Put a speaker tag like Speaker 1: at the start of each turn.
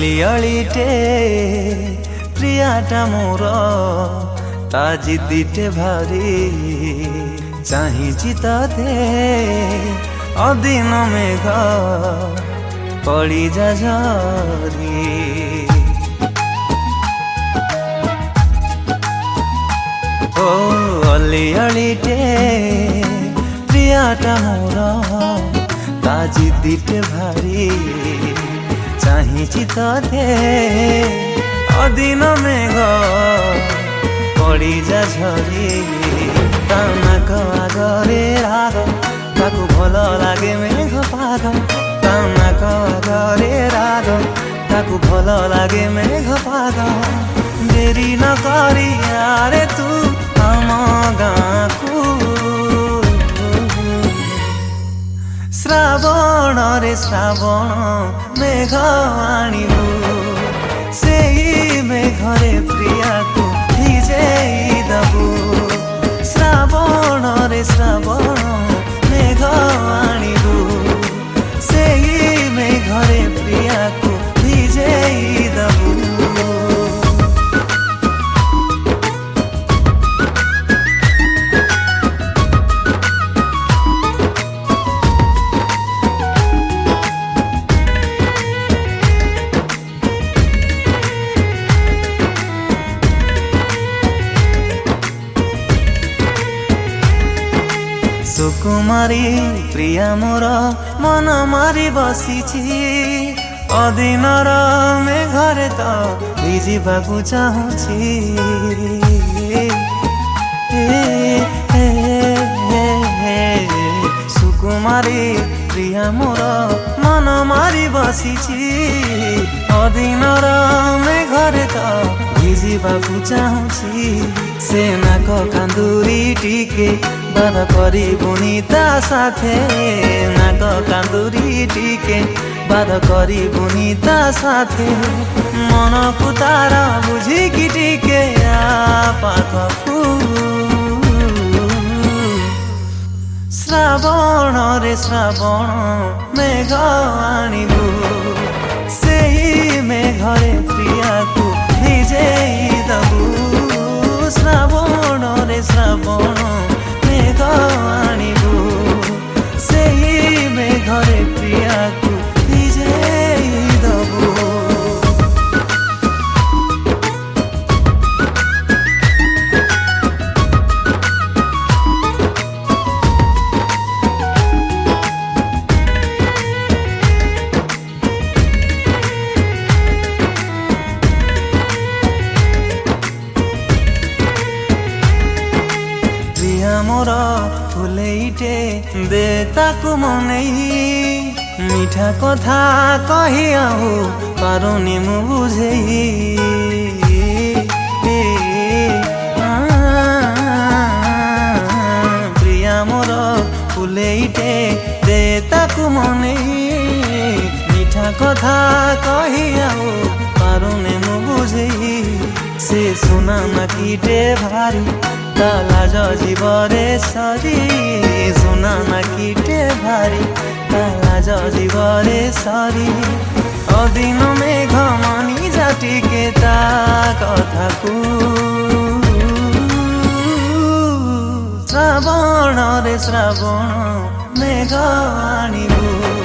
Speaker 1: अलिअलिटे प्रियाटा मोर ता जिद्दीटे भारी चाहिछि तते अदिन मेघ पड़ी जा झरी ओ अलिअलिटे प्रियाटा मोर ता जिद्दीटे भारी चाहिछि तते अदिन मेघ पड़ी जा झरी ता नाक आगरे राग ताकू भल लागे मेघ पाग ता नाक आगरे राग ताकू भल लागे मेघ पाग देरी न करी आरे तू आम गाँकू श्रावण रे श्रावण मेघ आणिबू सेई मेघरे प्रिया को भिजेई दबू श्रावण रे श्रावण मेघ आणिबू सेई मेघरे प्रिया को भिजेई दबू सुकुमारी प्रिया मोर मन मारी बसिछि अदिनर मेघरे तो भिजिबाकू चाहुछि सुकुमारी प्रिया मोर मन मारी बसिछि अदिनर मेघरे तो भिजिबाकू चाहुछि से नाक कांदुरी टिके बाध करी बुनी ता साथे नाक कांदुरी टिके बाध करी बुनी ता साथे मन को तारा बुझी कि टिके आ पाखकू श्रावण रे श्रावण मेघ आणिबू सेई मेघरे प्रिया को भिजेई दबू श्रावण रे श्रावण मेघ आणिबू सेई मेघरे प्रिया को भिजेई दबू मोर फुलेइटे दे ताकू मनेई मीठा कथा कही आहू पारुनी मु बुझेई प्रिया मोर फुलेइटे दे ताकू मनेई मीठा कथा कही आहू पारुनी मु बुझेई से सुना नाकीटे भारी ता लाज जीवरे सरी सुना नाकीटे भारी ता लाज जीवरे सरी अदिन मेघ मानी जाटिके ता कथाकू श्रावण रे श्रावण मेघ आणिबू